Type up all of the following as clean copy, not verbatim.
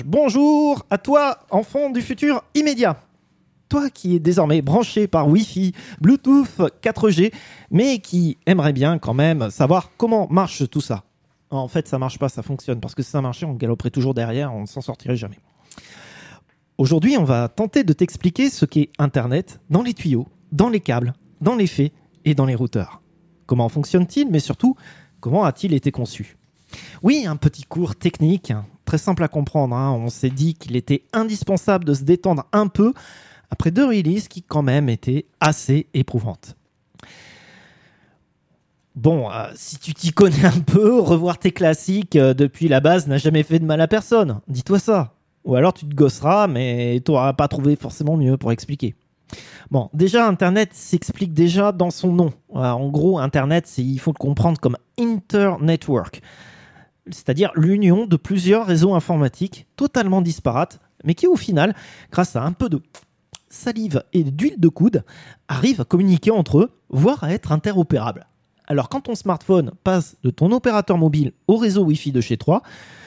Bonjour à toi, enfant du futur immédiat. Toi qui es désormais branché par Wi-Fi, Bluetooth, 4G, mais qui aimerait bien quand même savoir comment marche tout ça. En fait, ça marche pas, ça fonctionne, parce que si ça marchait, on galoperait toujours derrière, on ne s'en sortirait jamais. Aujourd'hui, on va tenter de t'expliquer ce qu'est Internet dans les tuyaux, dans les câbles, dans les fils et dans les routeurs. Comment fonctionne-t-il, mais surtout, comment a-t-il été conçu ? Oui, un petit cours technique, très simple à comprendre. On s'est dit qu'il était indispensable de se détendre un peu après 2 releases qui quand même étaient assez éprouvantes. Bon, si tu t'y connais un peu, revoir tes classiques depuis la base n'a jamais fait de mal à personne. Dis-toi ça. Ou alors tu te gosseras, mais tu n'auras pas trouvé forcément mieux pour expliquer. Bon, déjà, Internet s'explique déjà dans son nom. En gros, Internet, il faut le comprendre comme Internetwork. C'est-à-dire l'union de plusieurs réseaux informatiques totalement disparates, mais qui au final, grâce à un peu de salive et d'huile de coude, arrivent à communiquer entre eux, voire à être interopérables. Alors quand ton smartphone passe de ton opérateur mobile au réseau Wi-Fi de chez toi,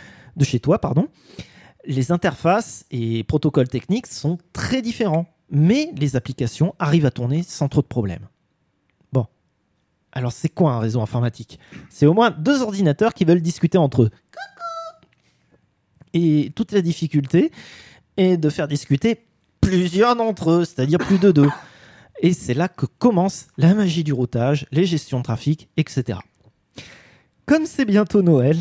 les interfaces et protocoles techniques sont très différents, mais les applications arrivent à tourner sans trop de problèmes. Bon. Alors, c'est quoi un réseau informatique ? C'est au moins 2 ordinateurs qui veulent discuter entre eux. Et toute la difficulté est de faire discuter plusieurs d'entre eux, c'est-à-dire plus de 2. Et c'est là que commence la magie du routage, les gestions de trafic, etc. Comme c'est bientôt Noël...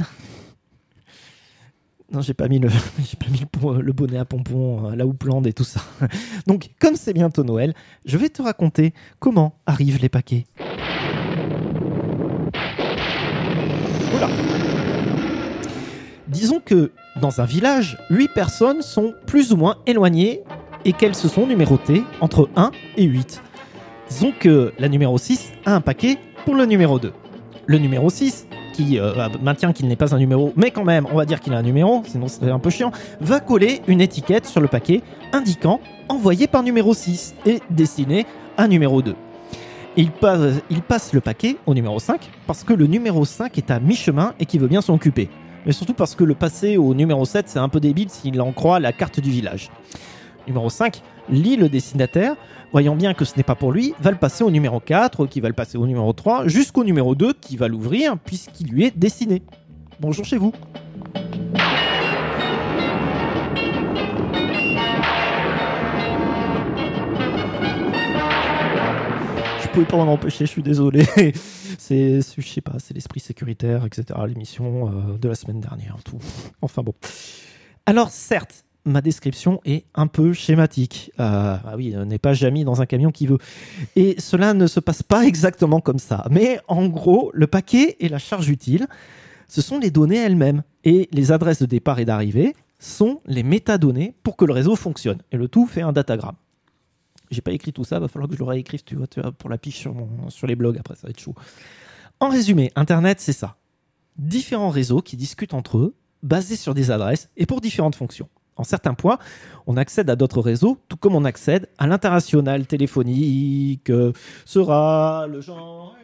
Non, j'ai pas mis le bonnet à pompons, la houppelande et tout ça. Donc, comme c'est bientôt Noël, je vais te raconter comment arrivent les paquets. Oula. Disons que dans un village, 8 personnes sont plus ou moins éloignées et qu'elles se sont numérotées entre 1 et 8. Disons que la numéro 6 a un paquet pour le numéro 2. Le numéro 6, qui maintient qu'il n'est pas un numéro, mais quand même, on va dire qu'il a un numéro, sinon ce serait un peu chiant, va coller une étiquette sur le paquet indiquant « envoyé par numéro 6 » et destiné à numéro 2. Il passe le paquet au numéro 5 parce que le numéro 5 est à mi-chemin et qu'il veut bien s'en occuper. Mais surtout parce que le passer au numéro 7, c'est un peu débile s'il en croit la carte du village. Numéro 5 lit le destinataire, voyant bien que ce n'est pas pour lui, va le passer au numéro 4, qui va le passer au numéro 3, jusqu'au numéro 2, qui va l'ouvrir, puisqu'il lui est destiné. Bonjour chez vous. Je pouvais pas m'en empêcher, je suis désolé. Je sais pas, c'est l'esprit sécuritaire, etc. L'émission de la semaine dernière, tout. Enfin bon. Alors certes, ma description est un peu schématique. N'est pas Jamy dans un camion qui veut. Et cela ne se passe pas exactement comme ça. Mais en gros, le paquet et la charge utile, ce sont les données elles-mêmes. Et les adresses de départ et d'arrivée sont les métadonnées pour que le réseau fonctionne. Et le tout fait un datagramme. J'ai pas écrit tout ça, va falloir que je le réécrive, tu vois, pour la piche sur les blogs, après ça va être chaud. En résumé, Internet, c'est ça. Différents réseaux qui discutent entre eux, basés sur des adresses et pour différentes fonctions. En certains points, on accède à d'autres réseaux, tout comme on accède à l'international téléphonique, sera le genre...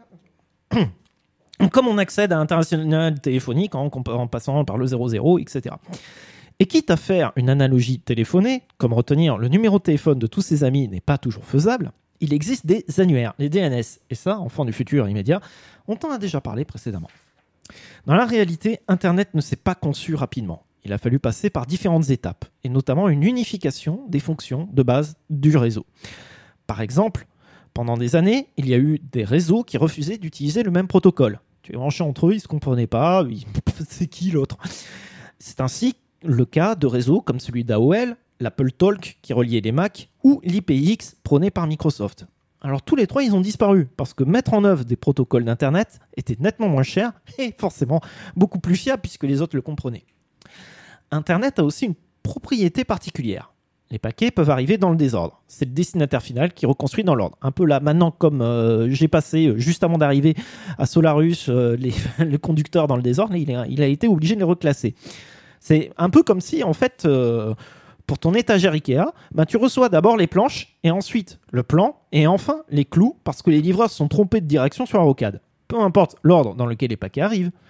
comme on accède à l'international téléphonique en passant par le 00, etc. Et quitte à faire une analogie téléphonée, comme retenir le numéro de téléphone de tous ses amis n'est pas toujours faisable, il existe des annuaires, les DNS. Et ça, enfant du futur immédiat, on t'en a déjà parlé précédemment. Dans la réalité, Internet ne s'est pas conçu rapidement. Il a fallu passer par différentes étapes, et notamment une unification des fonctions de base du réseau. Par exemple, pendant des années, il y a eu des réseaux qui refusaient d'utiliser le même protocole. Tu es branché entre eux, ils ne se comprenaient pas, c'est qui l'autre ? C'est ainsi le cas de réseaux comme celui d'AOL, l'Apple Talk qui reliait les Mac, ou l'IPX prôné par Microsoft. Alors tous les 3, ils ont disparu, parce que mettre en œuvre des protocoles d'Internet était nettement moins cher, et forcément beaucoup plus fiable puisque les autres le comprenaient. Internet a aussi une propriété particulière. Les paquets peuvent arriver dans le désordre. C'est le destinataire final qui reconstruit dans l'ordre. Un peu là, maintenant, comme j'ai passé, juste avant d'arriver à Solarus, le conducteur dans le désordre, il a été obligé de les reclasser. C'est un peu comme si, en fait, pour ton étagère Ikea, tu reçois d'abord les planches, et ensuite le plan, et enfin les clous, parce que les livreurs se sont trompés de direction sur la rocade. Peu importe l'ordre dans lequel les paquets arrivent,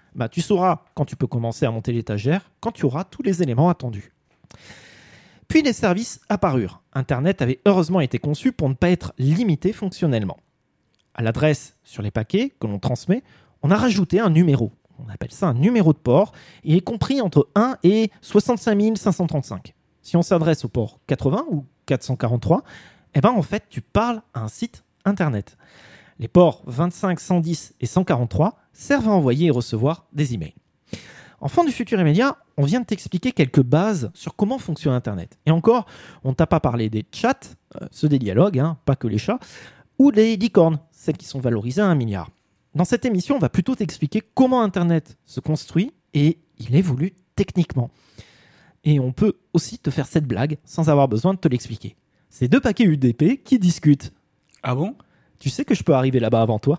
Tu sauras quand tu peux commencer à monter l'étagère, quand tu auras tous les éléments attendus. Puis les services apparurent. Internet avait heureusement été conçu pour ne pas être limité fonctionnellement. À l'adresse sur les paquets que l'on transmet, on a rajouté un numéro. On appelle ça un numéro de port. Il est compris entre 1 et 65 535. Si on s'adresse au port 80 ou 443, en fait, tu parles à un site Internet. Les ports 25, 110 et 143 servent à envoyer et recevoir des emails. Enfant du futur immédiat, on vient de t'expliquer quelques bases sur comment fonctionne Internet. Et encore, on ne t'a pas parlé des chats, ceux des dialogues, pas que les chats, ou des licornes, celles qui sont valorisées à 1 milliard. Dans cette émission, on va plutôt t'expliquer comment Internet se construit et il évolue techniquement. Et on peut aussi te faire cette blague sans avoir besoin de te l'expliquer. C'est 2 paquets UDP qui discutent. Ah bon ? Tu sais que je peux arriver là-bas avant toi ?